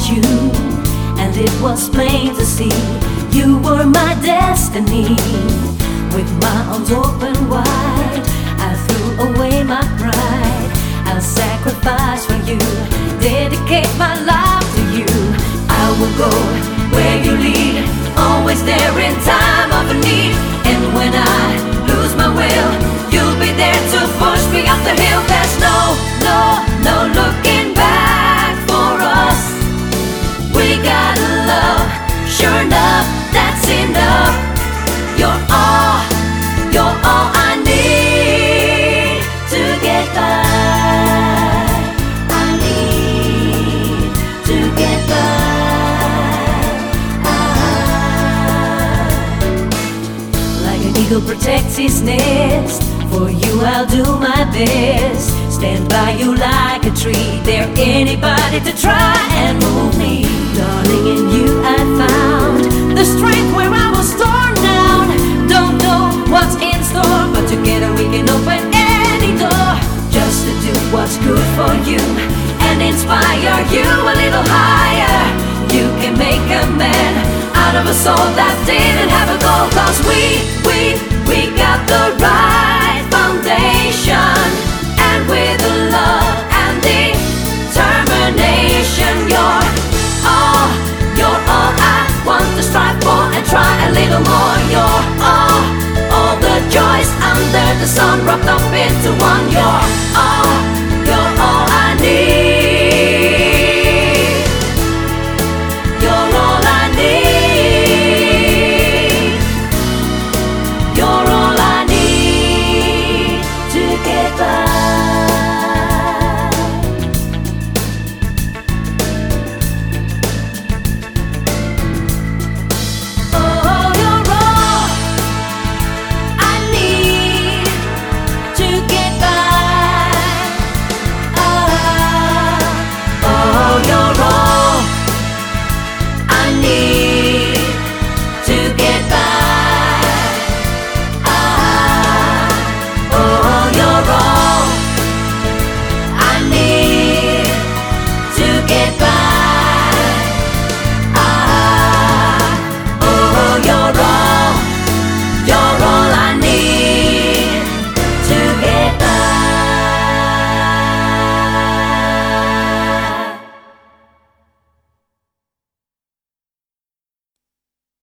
you, and it was plain to see you were my destiny. With my arms open wide, I threw away my pride. I'll sacrifice for you, dedicate my life to you. I will go where you lead, always there in time of need. And when I lose my will, you'll be there to push me up the hill. There's no looking back for us. We got love, sure enough, that's enough. You're all I need to get by. I need to get by. Like an eagle protects his nest, for you I'll do my best. Stand by you like a tree, dare anybody to try and move me. Darling, in you I found the strength where I was torn down. Don't know what's in store, but together we can open any door. Just to do what's good for you and inspire you a little higher. You can make a man out of a soul that didn't have a goal. Cause we got the right foundation, and with the love and determination, you're all I want to strive for and try a little more. You're all the joys under the sun wrapped up into one. You're all